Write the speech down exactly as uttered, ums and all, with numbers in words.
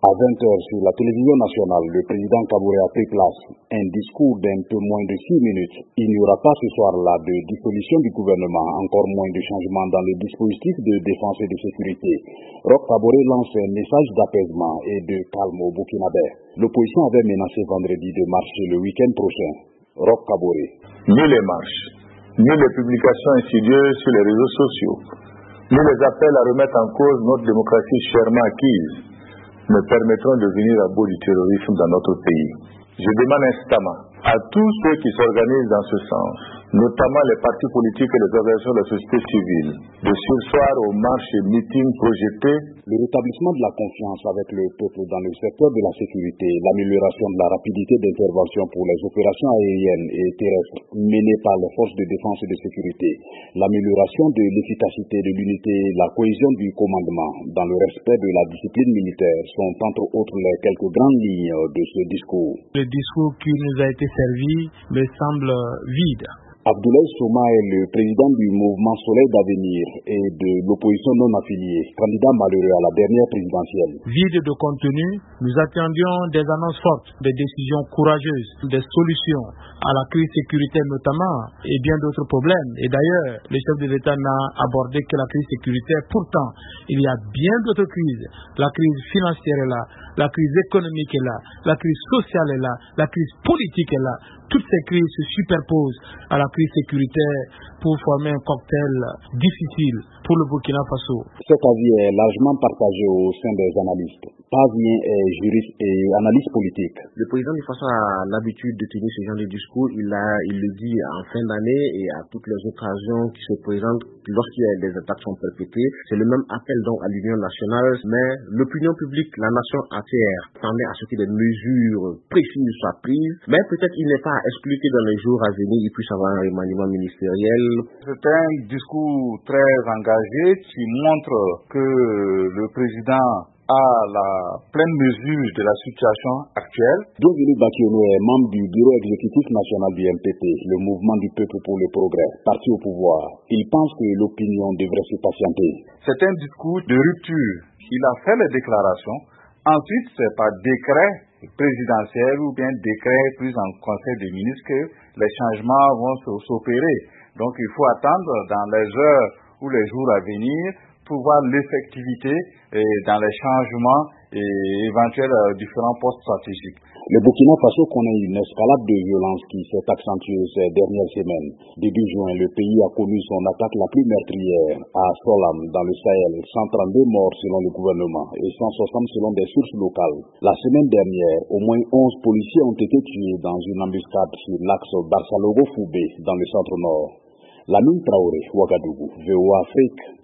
À vingt heures sur la télévision nationale, le président Kaboré a pris place. Un discours d'un peu moins de six minutes. Il n'y aura pas ce soir-là de dissolution du gouvernement, encore moins de changements dans le dispositif de défense et de sécurité. Roch Kaboré lance un message d'apaisement et de calme au Burkinabé. L'opposition avait menacé vendredi de marcher le week-end prochain. Roch Kaboré. Ni les marches, ni les publications insidieuses sur les réseaux sociaux, ni les appels à remettre en cause notre démocratie chèrement acquise ne permettront de venir à bout du terrorisme dans notre pays. Je demande instamment à tous ceux qui s'organisent dans ce sens, notamment les partis politiques et les organisations de la société civile, de surseoir aux marches et meetings projetés. Le rétablissement de la confiance avec le peuple dans le secteur de la sécurité, l'amélioration de la rapidité d'intervention pour les opérations aériennes et terrestres menées par les forces de défense et de sécurité, l'amélioration de l'efficacité de l'unité, la cohésion du commandement dans le respect de la discipline militaire sont entre autres les quelques grandes lignes de ce discours. Le discours qui nous a été servi me semble vide. Abdoulaye Souma est le président du mouvement Soleil d'avenir et de l'opposition non affiliée, candidat malheureux à la dernière présidentielle. Vide de contenu, nous attendions des annonces fortes, des décisions courageuses, des solutions à la crise sécuritaire notamment et bien d'autres problèmes. Et d'ailleurs, le chef de l'État n'a abordé que la crise sécuritaire. Pourtant, il y a bien d'autres crises. La crise financière est là, la crise économique est là, la crise sociale est là, la crise politique est là. Toutes ces crises se superposent à la crise sécuritaire pour former un cocktail difficile pour le Burkina Faso. Cet avis est largement partagé au sein des analystes. Pavien est juriste et analyste politique. Le président du Faso a l'habitude de tenir ce genre de discours. Il, a, il le dit en fin d'année et à toutes les occasions qui se présentent lorsqu'il y a des attaques sont perpétrées. C'est le même appel donc à l'Union nationale, mais l'opinion publique, la nation entière, s'attendait à ce que des mesures précises soient prises. Mais peut-être il n'est pas à expliquer dans les jours à venir, il puisse avoir un remaniement ministériel. C'est un discours très engagé qui montre que le président à la pleine mesure de la situation actuelle. Dovili Bakiono est membre du bureau exécutif national du M P P, le mouvement du peuple pour le progrès, parti au pouvoir. Il pense que l'opinion devrait se patienter. C'est un discours de rupture. Il a fait les déclarations. Ensuite, c'est par décret présidentiel ou bien décret pris en conseil des ministres que les changements vont s'opérer. Donc, il faut attendre dans les heures ou les jours à venir pour voir l'effectivité dans les changements et éventuels différents postes stratégiques. Le Burkina Faso connaît une escalade de violence qui s'est accentuée ces dernières semaines. Début juin, le pays a connu son attaque la plus meurtrière à Solam, dans le Sahel, cent trente-deux morts selon le gouvernement et cent soixante selon des sources locales. La semaine dernière, au moins onze policiers ont été tués dans une embuscade sur l'axe Barça-Logo-Foubé, dans le centre-nord. Lamine Traoré, Ouagadougou, V O A Afrique.